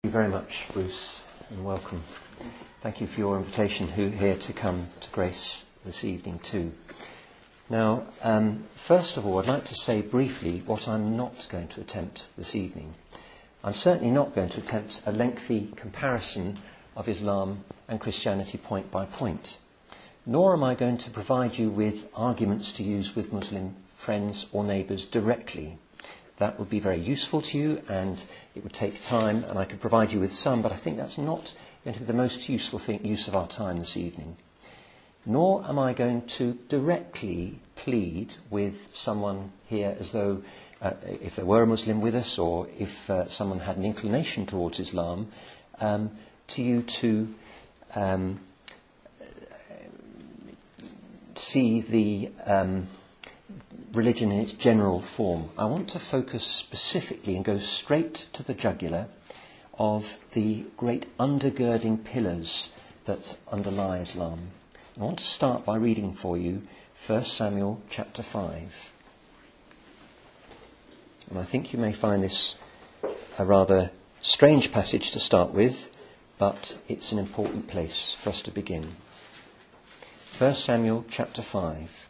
you very much, Bruce, and welcome. Thank you for your invitation here to come to Grace this evening too. Now, first of all, I'd like to say briefly what I'm not going to attempt this evening. I'm certainly not going to attempt a lengthy comparison of Islam and Christianity point by point, nor am I going to provide you with arguments to use with Muslim friends or neighbours directly. That would be very useful to you, and it would take time, and I could provide you with some, but I think that's not going to be the most useful use of our time this evening. Nor am I going to directly plead with someone here as though, if there were a Muslim with us, or if someone had an inclination towards Islam, to you to see the religion in its general form. I want to focus specifically and go straight to the jugular of the great undergirding pillars that underlie Islam. I want to start by reading for you 1 Samuel chapter 5. And I think you may find this a rather strange passage to start with, but it's an important place for us to begin. 1 Samuel chapter 5.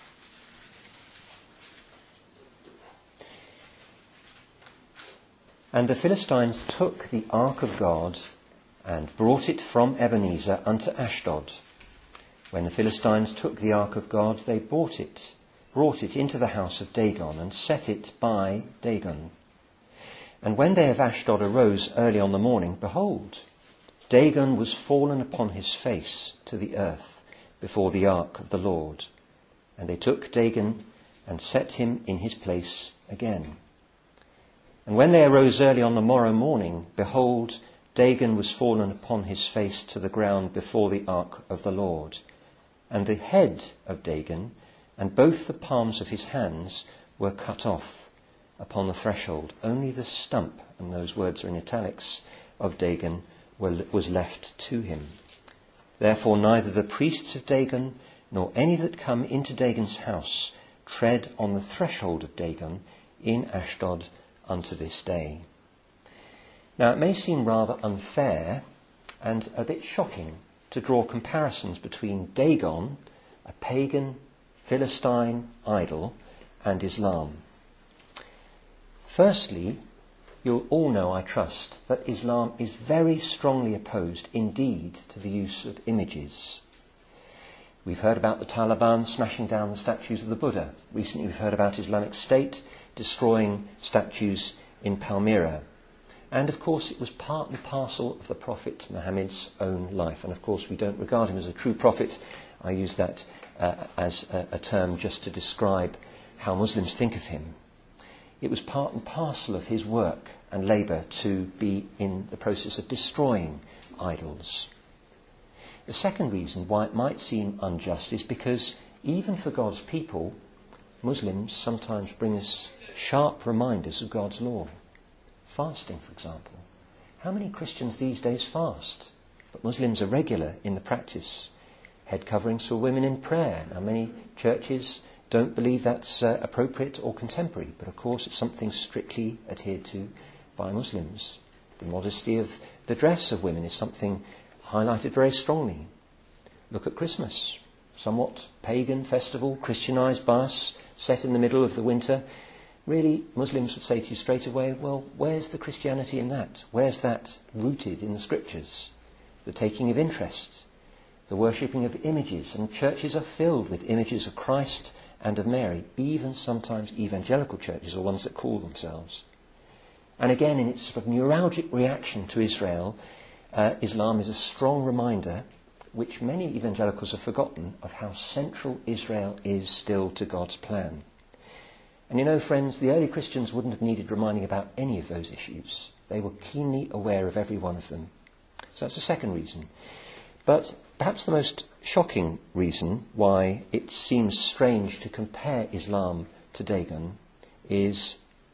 And the Philistines took the ark of God and brought it from Ebenezer unto Ashdod. When the Philistines took the ark of God, they brought it into the house of Dagon and set it by Dagon. And when they of Ashdod arose early on the morning, behold, Dagon was fallen upon his face to the earth before the ark of the Lord. And they took Dagon and set him in his place again. And when they arose early on the morrow morning, behold, Dagon was fallen upon his face to the ground before the ark of the Lord. And the head of Dagon and both the palms of his hands were cut off upon the threshold. Only the stump, and those words are in italics, of Dagon was left to him. Therefore neither the priests of Dagon nor any that come into Dagon's house tread on the threshold of Dagon in Ashdod unto this day. Now it may seem rather unfair and a bit shocking to draw comparisons between Dagon, a pagan Philistine idol, and Islam. Firstly, you'll all know, I trust, that Islam is very strongly opposed indeed to the use of images. We've heard about the Taliban smashing down the statues of the Buddha. Recently we've heard about Islamic State destroying statues in Palmyra. And of course it was part and parcel of the Prophet Muhammad's own life. And of course we don't regard him as a true prophet. I use that as a term just to describe how Muslims think of him. It was part and parcel of his work and labour to be in the process of destroying idols. The second reason why it might seem unjust is because even for God's people, Muslims sometimes bring us sharp reminders of God's law. Fasting, for example. How many Christians these days fast? But Muslims are regular in the practice. Head coverings for women in prayer. Now many churches don't believe that's appropriate or contemporary, but of course it's something strictly adhered to by Muslims. The modesty of the dress of women is something highlighted very strongly. Look at Christmas. Somewhat pagan festival, Christianized by us, set in the middle of the winter. Really, Muslims would say to you straight away, well, where's the Christianity in that? Where's that rooted in the scriptures? The taking of interest, the worshipping of images, and churches are filled with images of Christ and of Mary, even sometimes evangelical churches or ones that call themselves. And again, in its sort of neuralgic reaction to Israel, Islam is a strong reminder, which many evangelicals have forgotten, of how central Israel is still to God's plan. And you know, friends, the early Christians wouldn't have needed reminding about any of those issues. They were keenly aware of every one of them. So that's the second reason. But perhaps the most shocking reason why it seems strange to compare Islam to Dagon is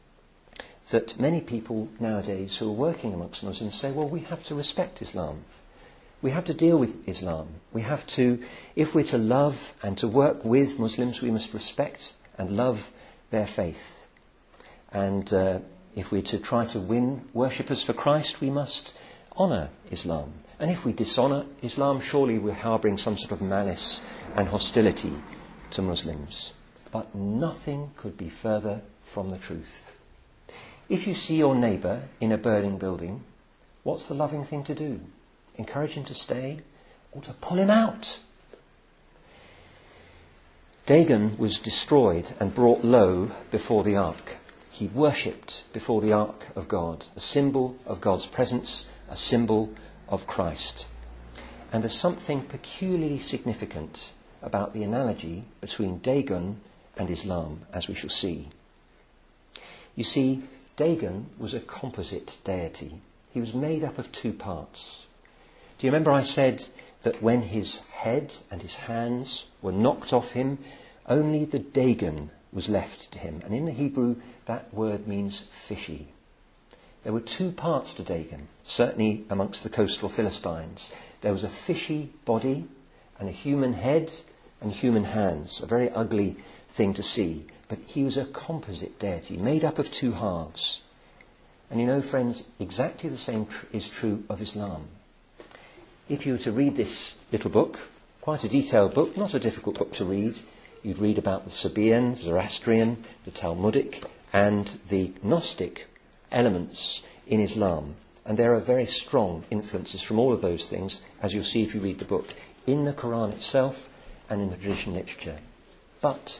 that many people nowadays who are working amongst Muslims say, well, we have to respect Islam. We have to deal with Islam. We have to, if we're to love and to work with Muslims, we must respect and love their faith. And If we're to try to win worshippers for Christ, we must honour Islam. And if we dishonour Islam, surely we're harbouring some sort of malice and hostility to Muslims. But nothing could be further from the truth. If you see your neighbour in a burning building, what's the loving thing to do? Encourage him to stay or to pull him out? Dagon was destroyed and brought low before the ark. He worshipped before the ark of God, a symbol of God's presence, a symbol of Christ. And there's something peculiarly significant about the analogy between Dagon and Islam, as we shall see. You see, Dagon was a composite deity. He was made up of two parts. Do you remember I said that when his head and his hands were knocked off him, only the Dagon was left to him? And in the Hebrew, that word means fishy. There were two parts to Dagon, certainly amongst the coastal Philistines. There was a fishy body and a human head and human hands, a very ugly thing to see. But he was a composite deity, made up of two halves. And you know, friends, exactly the same is true of Islam. If you were to read this little book, quite a detailed book, not a difficult book to read, you'd read about the Sabaean, Zoroastrian, the Talmudic, and the Gnostic elements in Islam. And there are very strong influences from all of those things, as you'll see if you read the book, in the Quran itself and in the traditional literature. But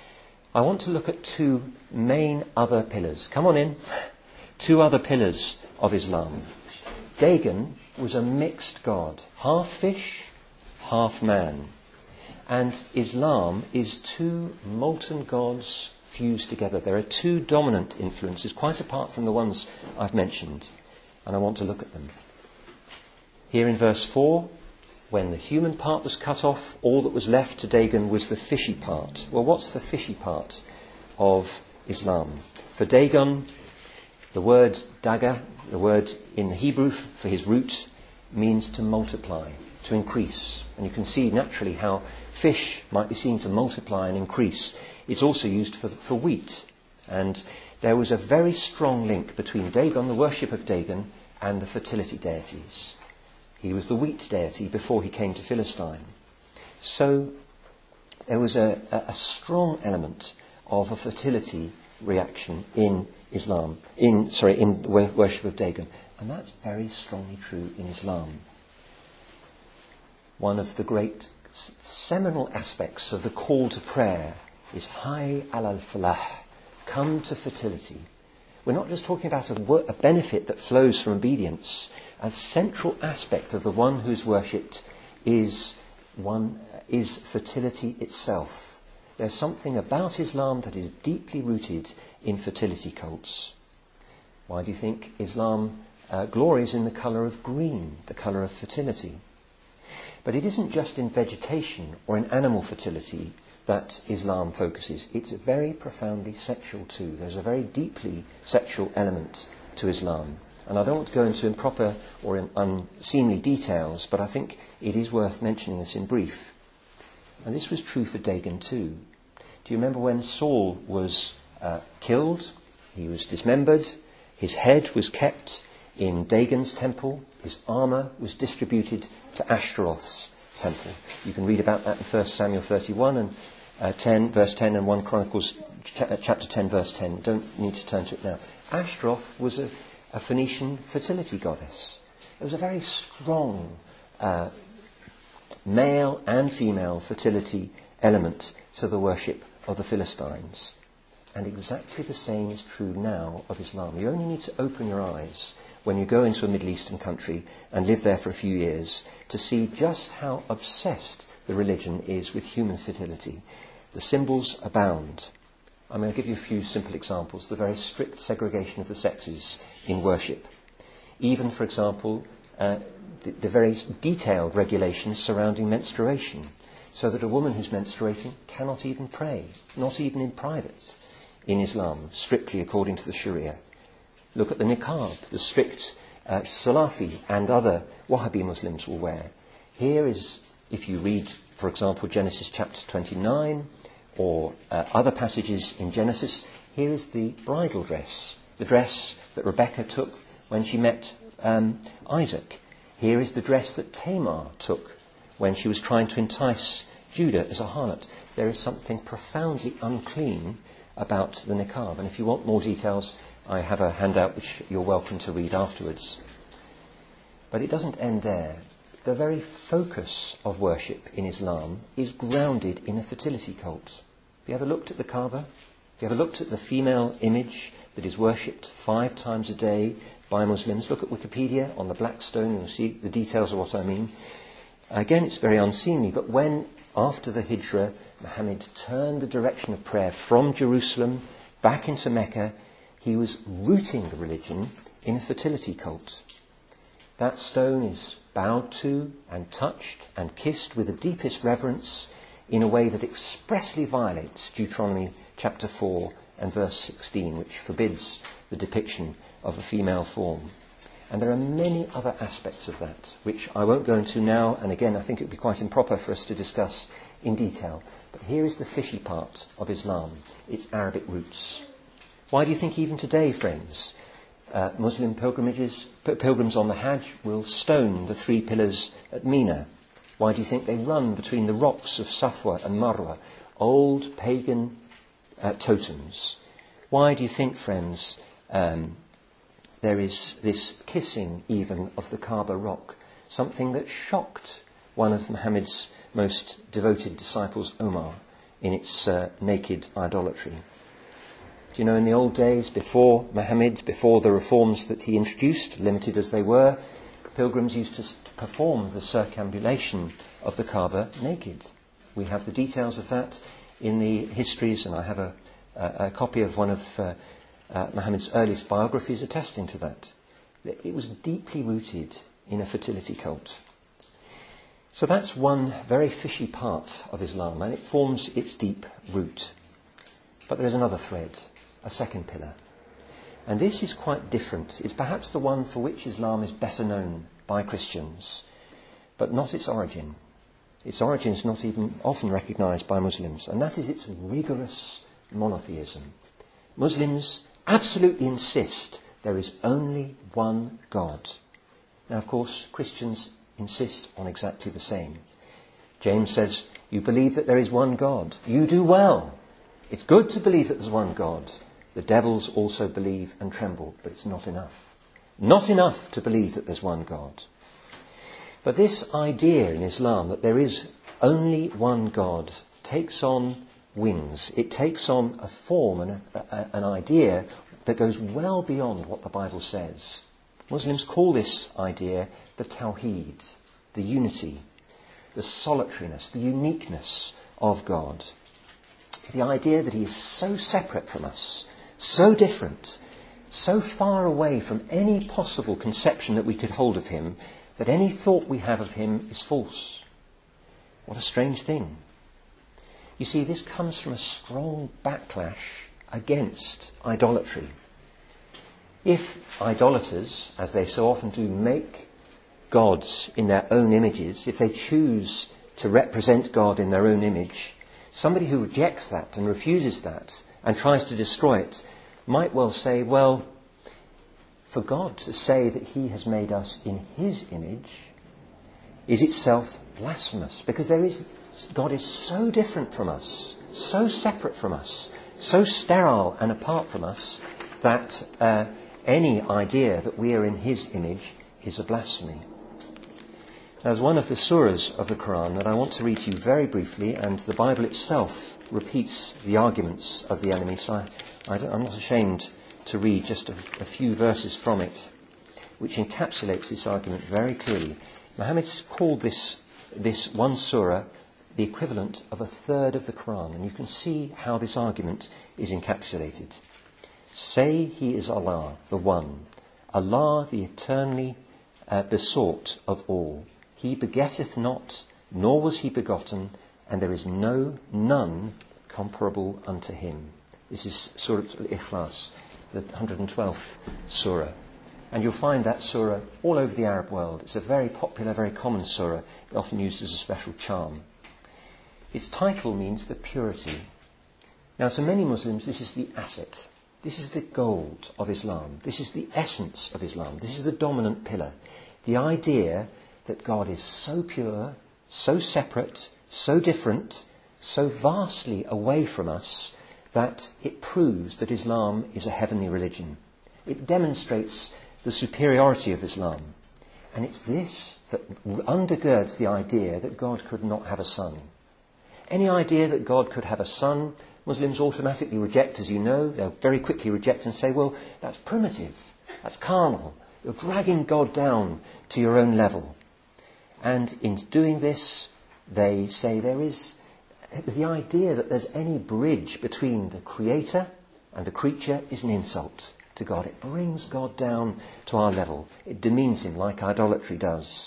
I want to look at two main other pillars. Come on in. Two other pillars of Islam. Dagon was a mixed god, half fish, half man. And Islam is two molten gods fused together. There are two dominant influences, quite apart from the ones I've mentioned. And I want to look at them. Here in verse 4, when the human part was cut off, all that was left to Dagon was the fishy part. Well, what's the fishy part of Islam? For Dagon, the word daga, the word in the Hebrew for his root, means to multiply, to increase. And you can see naturally how fish might be seen to multiply and increase. It's also used for wheat. And there was a very strong link between Dagon, the worship of Dagon, and the fertility deities. He was the wheat deity before he came to Philistine. So there was a strong element of a fertility reaction in Islam, in the worship of Dagon. And that's very strongly true in Islam. One of the great seminal aspects of the call to prayer is Hayy alal falah, come to fertility. We're not just talking about a benefit that flows from obedience. A central aspect of the one who's worshipped is fertility itself. There's something about Islam that is deeply rooted in fertility cults. Why do you think Islam glories in the colour of green, the colour of fertility? But it isn't just in vegetation or in animal fertility that Islam focuses. It's very profoundly sexual too. There's a very deeply sexual element to Islam. And I don't want to go into improper or unseemly details, but I think it is worth mentioning this in brief. And this was true for Dagon too. Do you remember when Saul was killed? He was dismembered. His head was kept in Dagon's temple. His armour was distributed to Ashtaroth's temple. You can read about that in 1 Samuel 31 and 10, verse 10, and 1 Chronicles chapter 10, verse 10. Don't need to turn to it now. Ashtaroth was a Phoenician fertility goddess. There was a very strong male and female fertility element to the worship of the Philistines. And exactly the same is true now of Islam. You only need to open your eyes when you go into a Middle Eastern country and live there for a few years to see just how obsessed the religion is with human fertility. The symbols abound. I'm going to give you a few simple examples. The very strict segregation of the sexes in worship. Even, for example, the very detailed regulations surrounding menstruation, so that a woman who's menstruating cannot even pray, not even in private, in Islam, strictly according to the Sharia. Look at the niqab, the strict Salafi and other Wahhabi Muslims will wear. Here is, if you read, for example, Genesis chapter 29, or other passages in Genesis, here is the bridal dress the dress that Rebekah took when she met Isaac. Here is the dress that Tamar took when she was trying to entice Judah as a harlot. There is something profoundly unclean about the niqab. And if you want more details, I have a handout which you're welcome to read afterwards. But it doesn't end there. The very focus of worship in Islam is grounded in a fertility cult. Have you ever looked at the Kaaba? Have you ever looked at the female image that is worshipped 5 times a day by Muslims? Look at Wikipedia on the black stone, you'll see the details of what I mean. Again, it's very unseemly, but when, after the Hijrah, Muhammad turned the direction of prayer from Jerusalem back into Mecca, he was rooting the religion in a fertility cult. That stone is bowed to and touched and kissed with the deepest reverence in a way that expressly violates Deuteronomy chapter 4 and verse 16, which forbids the depiction of a female form. And there are many other aspects of that, which I won't go into now, and again I think it would be quite improper for us to discuss in detail. But here is the fishy part of Islam, its Arabic roots. Why do you think even today, friends, Muslim pilgrims on the Hajj will stone the 3 pillars at Mina? Why do you think they run between the rocks of Safwa and Marwa, old pagan totems? Why do you think, friends, there is this kissing even of the Kaaba rock, something that shocked one of Muhammad's most devoted disciples, Omar, in its naked idolatry? Do you know, in the old days, before Muhammad, before the reforms that he introduced, limited as they were, pilgrims used to perform the circumambulation of the Kaaba naked. We have the details of that in the histories, and I have a copy of one of Muhammad's earliest biographies attesting to that. It was deeply rooted in a fertility cult. So that's one very fishy part of Islam, and it forms its deep root. But there is another thread, a second pillar. And this is quite different. It's perhaps the one for which Islam is better known by Christians, but not its origin. Its origin is not even often recognised by Muslims, and that is its rigorous monotheism. Muslims absolutely insist there is only one God. Now, of course, Christians insist on exactly the same. James says, you believe that there is one God. You do well. It's good to believe that there's one God. The devils also believe and tremble, but it's not enough. Not enough to believe that there's one God. But this idea in Islam that there is only one God takes on wings. It takes on a form and an idea that goes well beyond what the Bible says. Muslims call this idea the Tawheed, the unity, the solitariness, the uniqueness of God. The idea that he is so separate from us, so different, so far away from any possible conception that we could hold of him, that any thought we have of him is false. What a strange thing. You see, this comes from a strong backlash against idolatry. If idolaters, as they so often do, make gods in their own images, if they choose to represent God in their own image, somebody who rejects that and refuses that and tries to destroy it might well say, well, for God to say that he has made us in his image is itself blasphemous, because God is so different from us, so separate from us, so sterile and apart from us, that any idea that we are in his image is a blasphemy. There's one of the surahs of the Quran that I want to read to you very briefly, and the Bible itself repeats the arguments of the enemy, so I'm not ashamed to read just a few verses from it, which encapsulates this argument very clearly. Muhammad's called this one surah the equivalent of a third of the Quran, and you can see how this argument is encapsulated. Say he is Allah, the One, Allah the eternally besought of all. He begetteth not, nor was he begotten, and there is none comparable unto him. This is Surah Al-Ikhlas, the 112th surah. And you'll find that surah all over the Arab world. It's a very popular, very common surah, often used as a special charm. Its title means the purity. Now, to many Muslims, this is the asset. This is the gold of Islam. This is the essence of Islam. This is the dominant pillar. The idea that God is so pure, so separate, so different, so vastly away from us that it proves that Islam is a heavenly religion. It demonstrates the superiority of Islam. And it's this that undergirds the idea that God could not have a son. Any idea that God could have a son, Muslims automatically reject, as you know. They'll very quickly reject and say, well, that's primitive, that's carnal. You're dragging God down to your own level. And in doing this, they say there is the idea that there's any bridge between the creator and the creature is an insult to God. It brings God down to our level. It demeans him like idolatry does.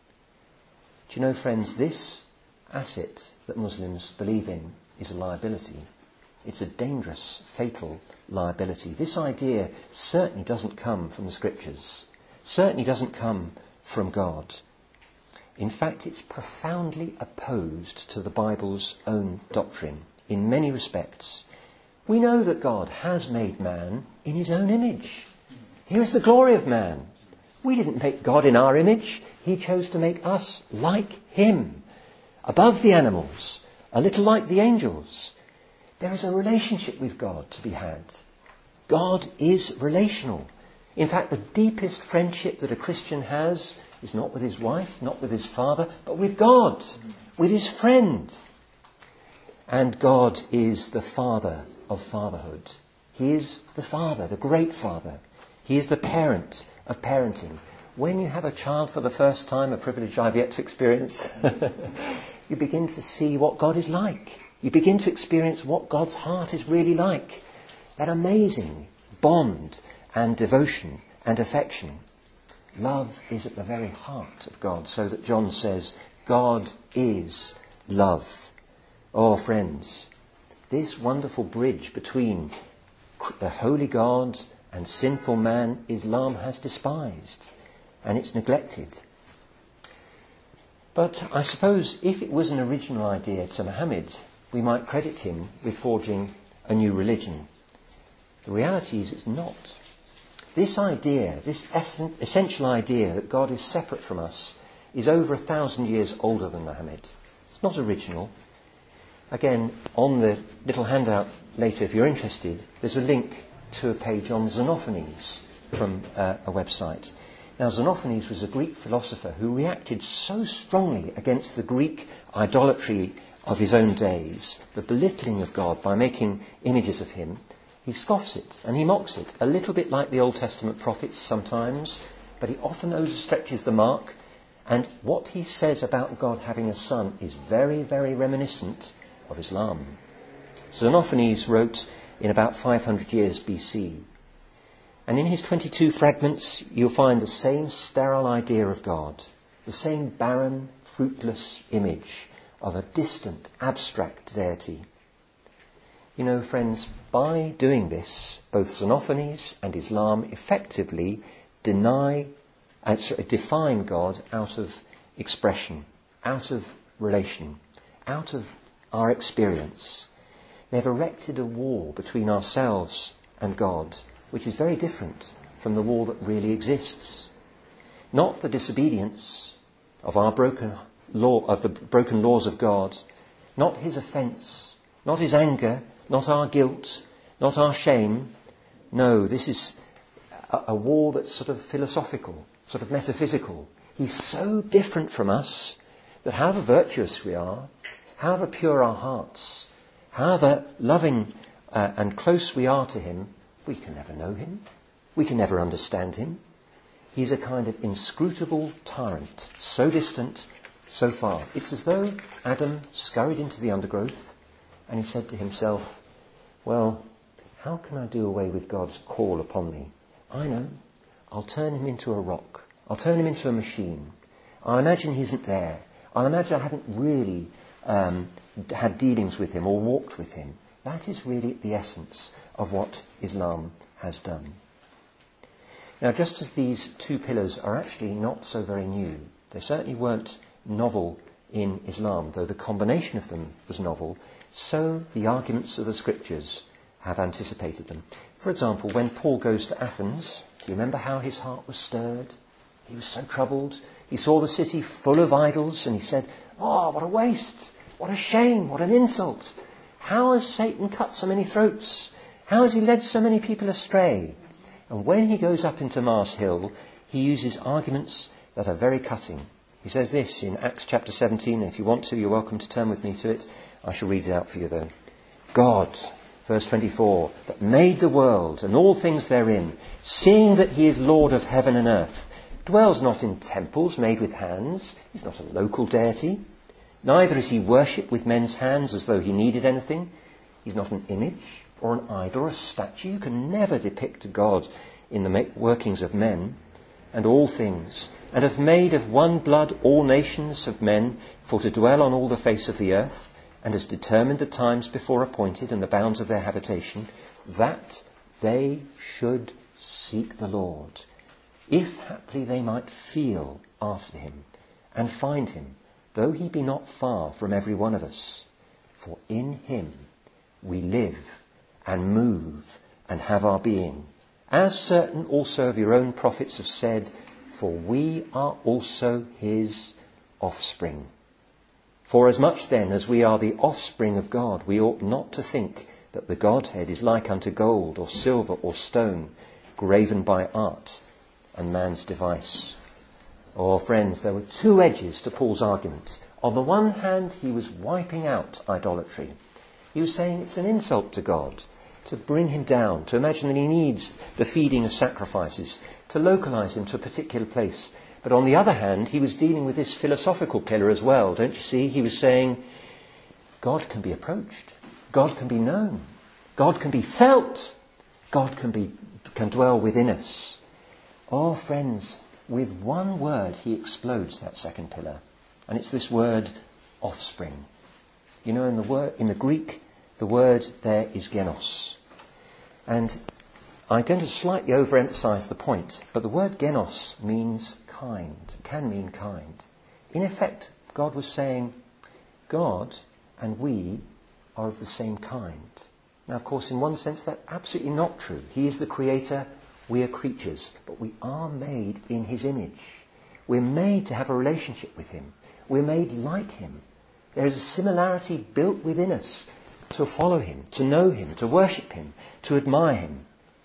Do you know, friends, this asset that Muslims believe in is a liability. It's a dangerous, fatal liability. This idea certainly doesn't come from the Scriptures. Certainly doesn't come from God. In fact, it's profoundly opposed to the Bible's own doctrine in many respects. We know that God has made man in his own image. Here is the glory of man. We didn't make God in our image. He chose to make us like him, above the animals, a little like the angels. There is a relationship with God to be had. God is relational. In fact, the deepest friendship that a Christian has is not with his wife, not with his father, but with God, with his friend. And God is the Father of fatherhood. He is the Father, the great Father. He is the parent of parenting. When you have a child for the first time, a privilege I've yet to experience, you begin to see what God is like. You begin to experience what God's heart is really like. That amazing bond and devotion and affection. Love is at the very heart of God, so that John says, God is love. Oh, friends, this wonderful bridge between the holy God and sinful man, Islam has despised, and it's neglected. But I suppose if it was an original idea to Muhammad, we might credit him with forging a new religion. The reality is it's not. This idea, this essential idea that God is separate from us, is over 1,000 years older than Muhammad. It's not original. Again, on the little handout later, if you're interested, there's a link to a page on Xenophanes from a website. Now, Xenophanes was a Greek philosopher who reacted so strongly against the Greek idolatry of his own days, the belittling of God by making images of him. He scoffs it and he mocks it, a little bit like the Old Testament prophets sometimes, but he often overstretches the mark. And what he says about God having a son is very, very reminiscent of Islam. Xenophanes wrote in about 500 years BC. And in his 22 fragments, you'll find the same sterile idea of God, the same barren, fruitless image of a distant, abstract deity. You know, friends, by doing this, both Xenophanes and Islam effectively define God out of expression, out of relation, out of our experience. They've erected a wall between ourselves and God, which is very different from the wall that really exists. Not the disobedience of our broken laws of God, not his offence, not his anger, not our guilt, not our shame. No, this is a wall that's sort of philosophical, sort of metaphysical. He's so different from us that however virtuous we are, however pure our hearts, however loving and close we are to him, we can never know him. We can never understand him. He's a kind of inscrutable tyrant, so distant, so far. It's as though Adam scurried into the undergrowth and he said to himself, well, how can I do away with God's call upon me? I know. I'll turn him into a rock. I'll turn him into a machine. I'll imagine he isn't there. I'll imagine I haven't really had dealings with him or walked with him. That is really the essence of what Islam has done. Now, just as these two pillars are actually not so very new, they certainly weren't novel in Islam, though the combination of them was novel, so the arguments of the Scriptures have anticipated them. For example, when Paul goes to Athens, do you remember how his heart was stirred? He was so troubled. He saw the city full of idols and he said, "Oh, what a waste! What a shame! What an insult! How has Satan cut so many throats? How has he led so many people astray?" And when he goes up into Mars Hill, he uses arguments that are very cutting. He says this in Acts chapter 17, and if you want to, you're welcome to turn with me to it. I shall read it out for you though. "God," verse 24, "that made the world and all things therein, seeing that he is Lord of heaven and earth, dwells not in temples made with hands." He's not a local deity. "Neither is he worshipped with men's hands as though he needed anything." He's not an image or an idol or a statue. You can never depict God in the workings of men. "And all things, and hath made of one blood all nations of men for to dwell on all the face of the earth, and has determined the times before appointed and the bounds of their habitation, that they should seek the Lord, if haply they might feel after him, and find him, though he be not far from every one of us. For in him we live and move and have our being, as certain also of your own prophets have said, for we are also his offspring. For as much then as we are the offspring of God, we ought not to think that the Godhead is like unto gold or silver or stone, graven by art and man's device." Oh, friends, there were two edges to Paul's argument. On the one hand, he was wiping out idolatry. He was saying it's an insult to God to bring him down, to imagine that he needs the feeding of sacrifices, to localize him to a particular place. But on the other hand, he was dealing with this philosophical pillar as well. Don't you see? He was saying, God can be approached. God can be known. God can be felt. God can dwell within us. Oh, friends, with one word he explodes that second pillar. And it's this word, offspring. You know, in the Greek, the word there is genos. And I'm going to slightly overemphasize the point, but the word genos means kind, can mean kind. In effect, God was saying, God and we are of the same kind. Now, of course, in one sense, that's absolutely not true. He is the creator, we are creatures, but we are made in his image. We're made to have a relationship with him. We're made like him. There is a similarity built within us to follow him, to know him, to worship him, to admire him.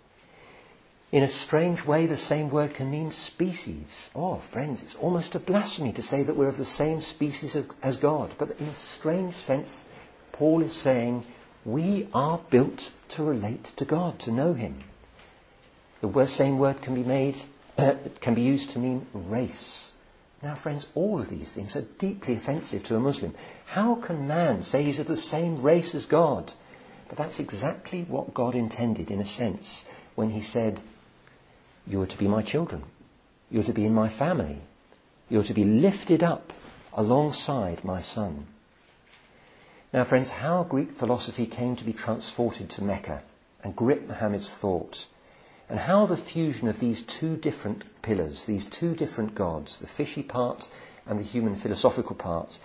In a strange way, the same word can mean species. Oh, friends, it's almost a blasphemy to say that we're of the same species as God. But in a strange sense, Paul is saying we are built to relate to God, to know him. The same word can be used to mean race. Now, friends, all of these things are deeply offensive to a Muslim. How can man say he's of the same race as God? But that's exactly what God intended, in a sense, when he said, you are to be my children. You are to be in my family. You are to be lifted up alongside my son. Now, friends, how Greek philosophy came to be transported to Mecca and grip Muhammad's thought, and how the fusion of these two different pillars, these two different gods, the fishy part and the human philosophical part,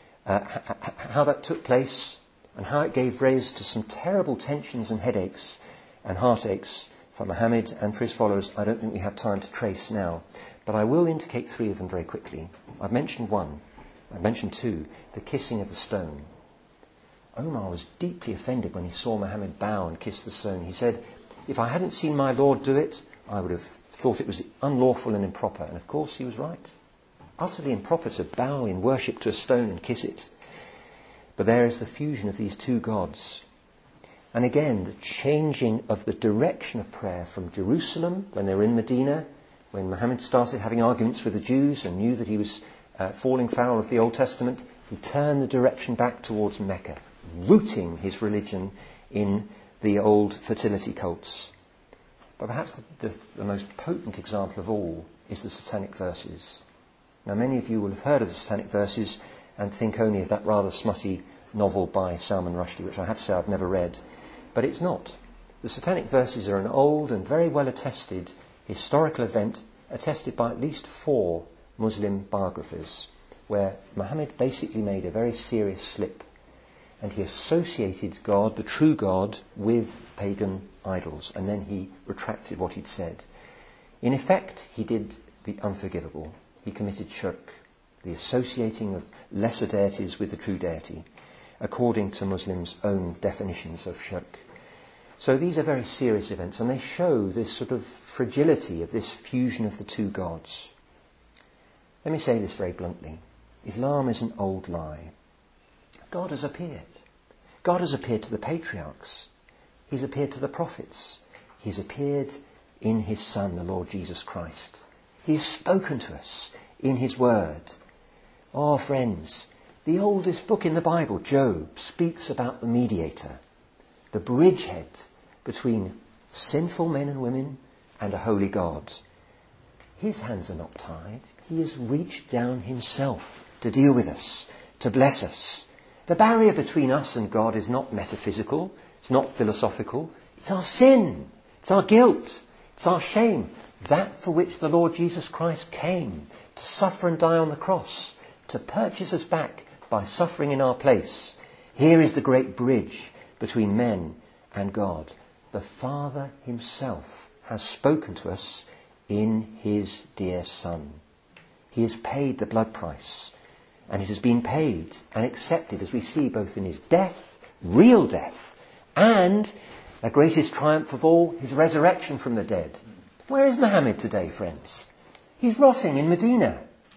how that took place and how it gave rise to some terrible tensions and headaches and heartaches for Muhammad and for his followers, I don't think we have time to trace now. But I will indicate three of them very quickly. I've mentioned one. I've mentioned two. The kissing of the stone. Omar was deeply offended when he saw Muhammad bow and kiss the stone. He said, if I hadn't seen my Lord do it, I would have thought it was unlawful and improper. And of course he was right. Utterly improper to bow in worship to a stone and kiss it. But there is the fusion of these two gods. And again, the changing of the direction of prayer from Jerusalem, when they were in Medina, when Muhammad started having arguments with the Jews and knew that he was falling foul of the Old Testament, he turned the direction back towards Mecca, rooting his religion in the old fertility cults. But perhaps the most potent example of all is the Satanic Verses. Now, many of you will have heard of the Satanic Verses and think only of that rather smutty novel by Salman Rushdie, which I have to say I've never read. But it's not. The Satanic Verses are an old and very well attested historical event, attested by at least 4 Muslim biographers, where Muhammad basically made a very serious slip. and he associated God, the true God, with pagan idols. And then he retracted what he'd said. In effect, he did the unforgivable. He committed shirk, the associating of lesser deities with the true deity, according to Muslims' own definitions of shirk. So these are very serious events, and they show this sort of fragility of this fusion of the two gods. Let me say this very bluntly. Islam is an old lie. God has appeared. God has appeared to the patriarchs. He's appeared to the prophets. He's appeared in his Son, the Lord Jesus Christ. He's spoken to us in his word. Oh, friends, the oldest book in the Bible, Job, speaks about the mediator, the bridgehead between sinful men and women and a holy God. His hands are not tied. He has reached down himself to deal with us, to bless us. The barrier between us and God is not metaphysical. It's not philosophical. It's our sin. It's our guilt. It's our shame. That for which the Lord Jesus Christ came to suffer and die on the cross, to purchase us back by suffering in our place. Here is the great bridge between men and God. The Father himself has spoken to us in his dear Son. He has paid the blood price, and it has been paid and accepted, as we see, both in his death, real death, and the greatest triumph of all, his resurrection from the dead. Where is Muhammad today, friends? He's rotting in Medina.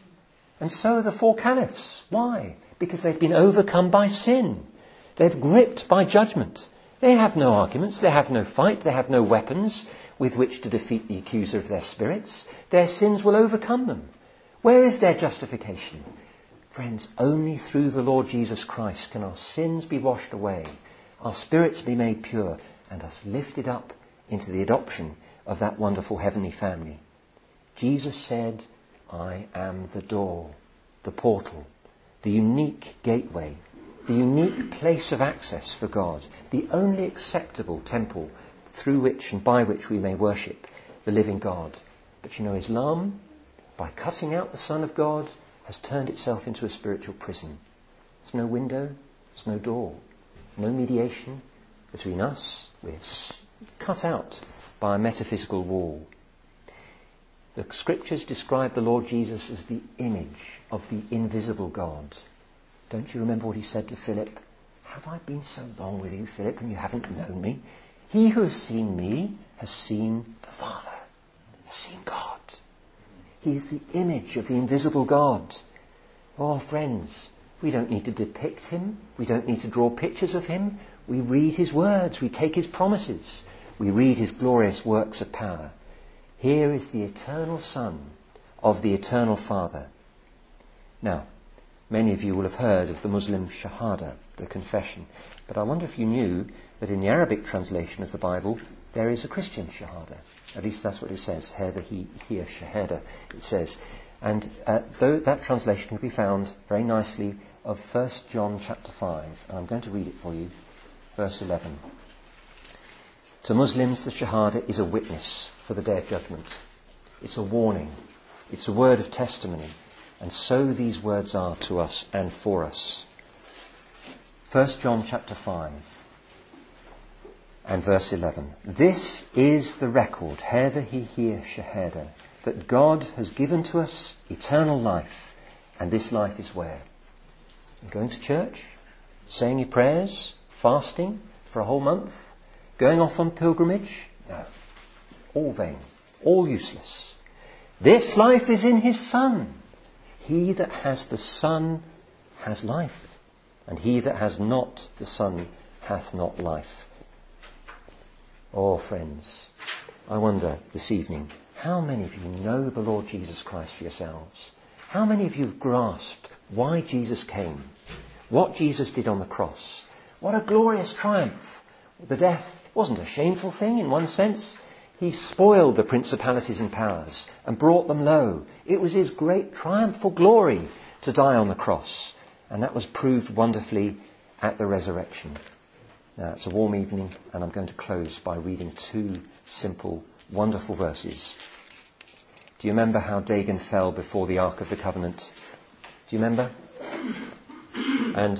And so are the four caliphs. Why? Because they've been overcome by sin. They're gripped by judgment. They have no arguments, they have no fight, they have no weapons with which to defeat the accuser of their spirits. Their sins will overcome them. Where is their justification? Friends, only through the Lord Jesus Christ can our sins be washed away, our spirits be made pure, and us lifted up into the adoption of that wonderful heavenly family. Jesus said, I am the door, the portal, the unique gateway, the unique place of access for God, the only acceptable temple through which and by which we may worship the living God. But you know, Islam, by cutting out the Son of God, has turned itself into a spiritual prison. There's no window, there's no door, no mediation between us. We're cut out by a metaphysical wall. The Scriptures describe the Lord Jesus as the image of the invisible God. Don't you remember what he said to Philip? Have I been so long with you, Philip, and you haven't known me? He who has seen me has seen the Father, has seen God. He is the image of the invisible God. Oh, friends, we don't need to depict him. We don't need to draw pictures of him. We read his words. We take his promises. We read his glorious works of power. Here is the eternal Son of the eternal Father. Now, many of you will have heard of the Muslim Shahada, the confession. But I wonder if you knew that in the Arabic translation of the Bible, there is a Christian Shahada. At least that's what it says. Here, Shahada, it says. And though that translation can be found very nicely of 1 John chapter 5. And I'm going to read it for you. Verse 11. To Muslims, the Shahada is a witness for the Day of Judgment. It's a warning. It's a word of testimony. And so these words are to us and for us. 1 John chapter 5 and verse 11. This is the record, Hadha hiya shahada, that God has given to us eternal life. And this life is where? Going to church, saying your prayers, fasting for a whole month, going off on pilgrimage? No. All vain, all useless. This life is in his Son. He that has the Son has life, and he that has not the Son hath not life. Oh, friends, I wonder this evening, how many of you know the Lord Jesus Christ for yourselves? How many of you have grasped why Jesus came, what Jesus did on the cross? What a glorious triumph. The death wasn't a shameful thing in one sense. He spoiled the principalities and powers and brought them low. It was his great triumphal glory to die on the cross. And that was proved wonderfully at the resurrection. Now, it's a warm evening, and I'm going to close by reading two simple, wonderful verses. Do you remember how Dagon fell before the Ark of the Covenant? Do you remember? And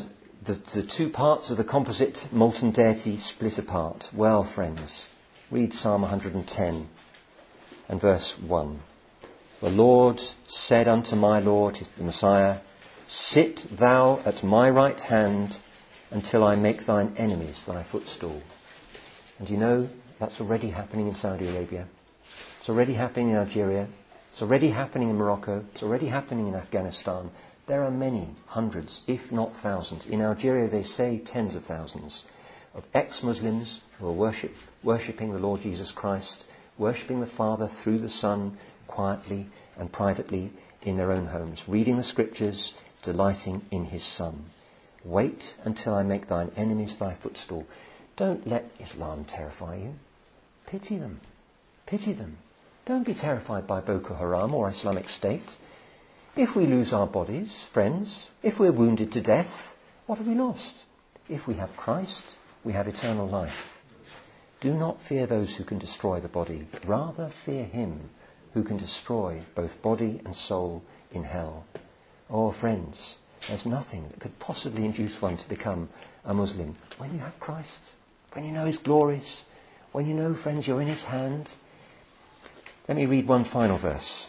the two parts of the composite molten deity split apart. Well, friends, read Psalm 110 and verse 1. The Lord said unto my Lord, the Messiah, sit thou at my right hand until I make thine enemies thy footstool. And you know, that's already happening in Saudi Arabia. It's already happening in Algeria. It's already happening in Morocco. It's already happening in Afghanistan. There are many, hundreds, if not thousands. In Algeria, they say tens of thousands of ex-Muslims who are worshipping the Lord Jesus Christ, worshipping the Father through the Son, quietly and privately in their own homes, reading the Scriptures, delighting in his Son. Wait until I make thine enemies thy footstool. Don't let Islam terrify you. Pity them. Pity them. Don't be terrified by Boko Haram or Islamic State. If we lose our bodies, friends, if we're wounded to death, what have we lost? If we have Christ, we have eternal life. Do not fear those who can destroy the body. Rather fear him who can destroy both body and soul in hell. Oh, friends, there's nothing that could possibly induce one to become a Muslim when you have Christ, when you know his glories, when you know, friends, you're in his hand. Let me read one final verse,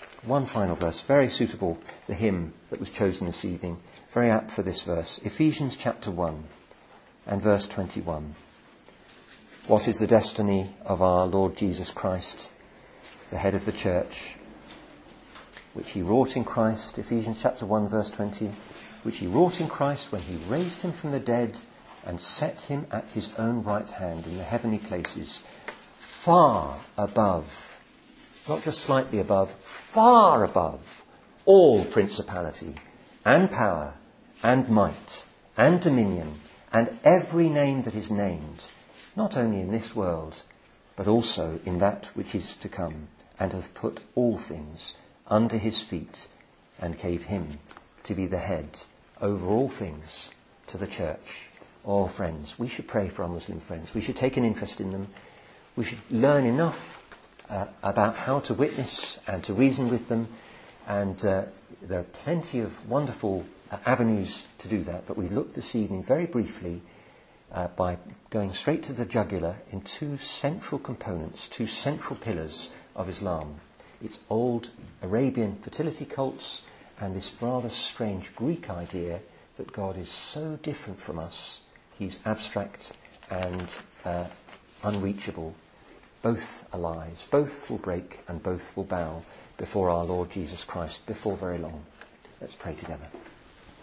very suitable, the hymn that was chosen this evening, very apt for this verse, Ephesians chapter 1 and verse 21. What is the destiny of our Lord Jesus Christ, the head of the church, which he wrought in Christ, Ephesians chapter 1 verse 20, which he wrought in Christ when he raised him from the dead and set him at his own right hand in the heavenly places, far above, not just slightly above, far above all principality and power and might and dominion and every name that is named, not only in this world, but also in that which is to come, and hath put all things under his feet, and gave him to be the head over all things to the church. Oh, friends, we should pray for our Muslim friends. We should take an interest in them. We should learn enough about how to witness and to reason with them. And there are plenty of wonderful avenues to do that. But we look this evening very briefly by going straight to the jugular in two central components, two central pillars of Islam. Its old Arabian fertility cults and this rather strange Greek idea that God is so different from us. He's abstract and unreachable. Both are lies. Both will break and both will bow before our Lord Jesus Christ before very long. Let's pray together.